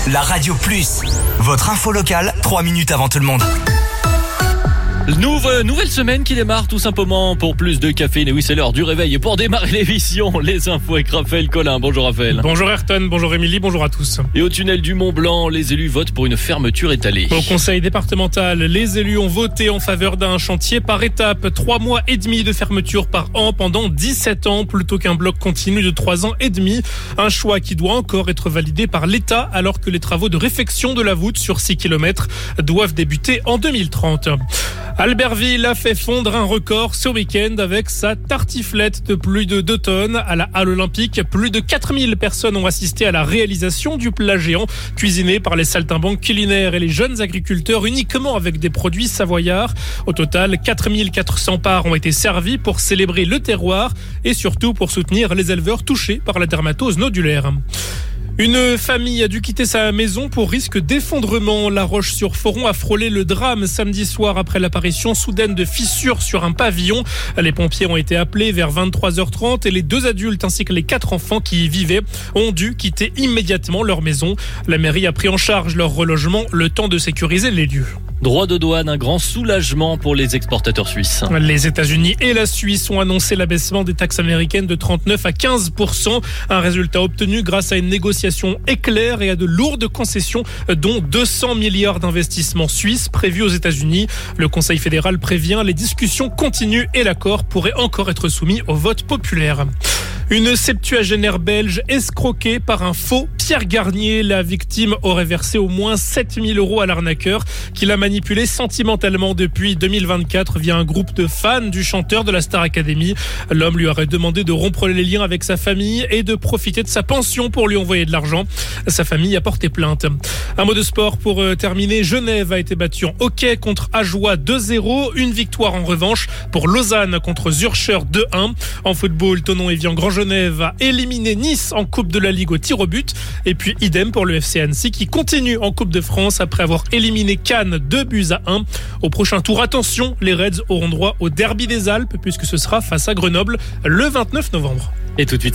La Radio Plus, votre info locale, 3 minutes avant tout le monde. Nouvelle semaine qui démarre tout simplement pour plus de caféine. Et oui, c'est l'heure du réveil. Et pour démarrer l'émission, les infos avec Raphaël Collin. Bonjour Raphaël. Bonjour Ayrton, bonjour Émilie, bonjour à tous. Et au tunnel du Mont Blanc, les élus votent pour une fermeture étalée. Au conseil départemental, les élus ont voté en faveur d'un chantier par étape. 3 mois et demi de fermeture par an pendant 17 ans, plutôt qu'un bloc continu de 3 ans et demi. Un choix qui doit encore être validé par l'État, alors que les travaux de réfection de la voûte sur 6 km doivent débuter en 2030. Albertville a fait fondre un record ce week-end avec sa tartiflette de plus de 2 tonnes à la Halle Olympique. Plus de 4000 personnes ont assisté à la réalisation du plat géant, cuisiné par les saltimbanques culinaires et les jeunes agriculteurs uniquement avec des produits savoyards. Au total, 4400 parts ont été servies pour célébrer le terroir et surtout pour soutenir les éleveurs touchés par la dermatose nodulaire. Une famille a dû quitter sa maison pour risque d'effondrement. La Roche-sur-Foron a frôlé le drame samedi soir après l'apparition soudaine de fissures sur un pavillon. Les pompiers ont été appelés vers 23h30 et les 2 adultes ainsi que les 4 enfants qui y vivaient ont dû quitter immédiatement leur maison. La mairie a pris en charge leur relogement, le temps de sécuriser les lieux. Droit de douane, un grand soulagement pour les exportateurs suisses. Les États-Unis et la Suisse ont annoncé l'abaissement des taxes américaines de 39 à 15%. Un résultat obtenu grâce à une négociation éclair et à de lourdes concessions, dont 200 milliards d'investissements suisses prévus aux États-Unis. Le Conseil fédéral prévient, les discussions continuent et l'accord pourrait encore être soumis au vote populaire. Une septuagénaire belge escroquée par un faux Pierre Garnier. La victime aurait versé au moins 7000 € à l'arnaqueur qui l'a manipulé sentimentalement depuis 2024 via un groupe de fans du chanteur de la Star Academy. L'homme lui aurait demandé de rompre les liens avec sa famille et de profiter de sa pension pour lui envoyer de l'argent. Sa famille a porté plainte. Un mot de sport pour terminer. Genève a été battue en hockey contre Ajoie 2-0. Une victoire en revanche pour Lausanne contre Zürcher 2-1. En football, Thonon-Evian Grand Genève a éliminé Nice en Coupe de la Ligue au tir au but. Et puis idem pour le FC Annecy qui continue en Coupe de France après avoir éliminé Cannes 2-1. Au prochain tour, attention, les Reds auront droit au derby des Alpes puisque ce sera face à Grenoble le 29 novembre. Et tout de suite.